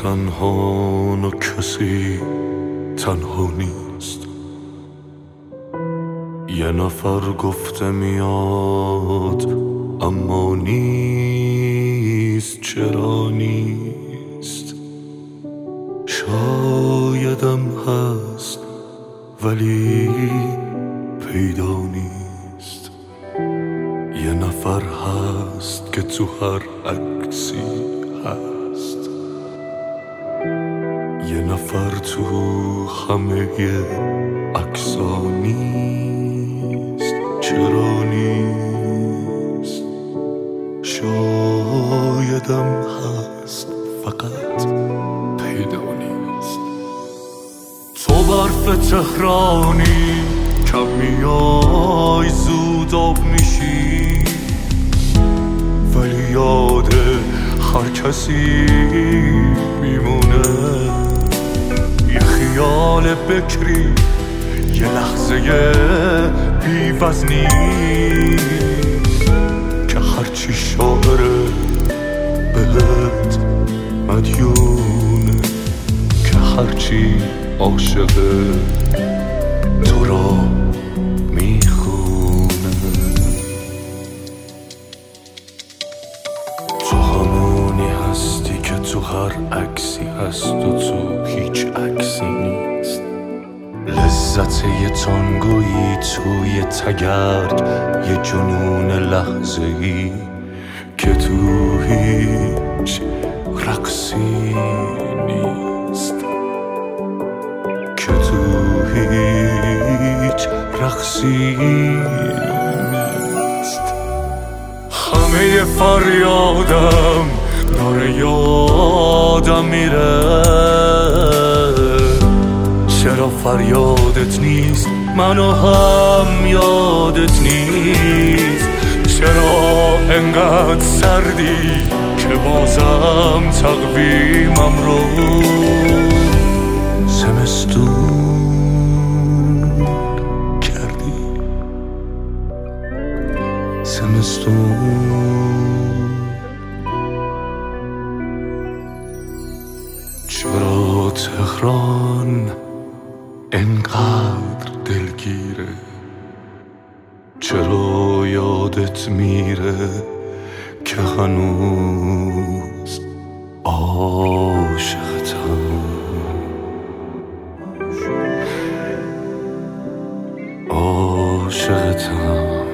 تنها و کسی تنها نیست. یه نفر گفته میاد اما نیست. چرا نیست؟ شایدم هست ولی پیدا نیست. یه نفر هست که تو هر عکسی هست. یه نفر تو همه عکسا نیست. چرا نیست؟ شایدم هست فقط پیدا نیست. تو برف تهرانی کم میای زود آب میشی، ولی یاد هر کسی میمونه. یه خیال بکری، یه لحظه بی‌وزنی که هرچی شاعره بهت مدیونه، که هرچی عاشقه تو را میخونه. تو همونی هستی که تو هر عکسی هست و تو هیچ عکسی نیست. لذت یه تانگویی توی تگرگ، یه جنون لحظه‌ای که تو هیچ رقصی نیست. که تو هیچ رقصی نیست. همه فریادم داره یادم میره. چرا فریادت نیست؟ منو هم یادت نیست. چرا انقدر سردی که بازم تقویمم رو زمستون کردی. زمستون. چرا تهران انقدر دلگیره؟ چرا یادت میره که هنوز عاشقتم.